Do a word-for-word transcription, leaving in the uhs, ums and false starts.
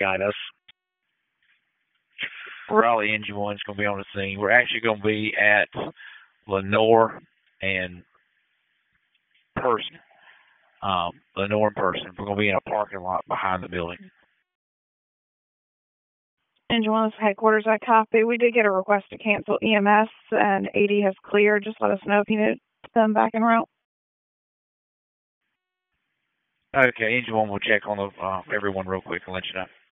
guide us. Raleigh Engine One's going to be on the scene. We're actually going to be at Lenore and Person. Um, Lenore and Person. We're going to be in a parking lot behind the building. Engine One, headquarters, I copy. We did get a request to cancel E M S, and A D has cleared. Just let us know if you need them back en route. Okay, Engine One will check on the, uh, everyone real quick and let you know.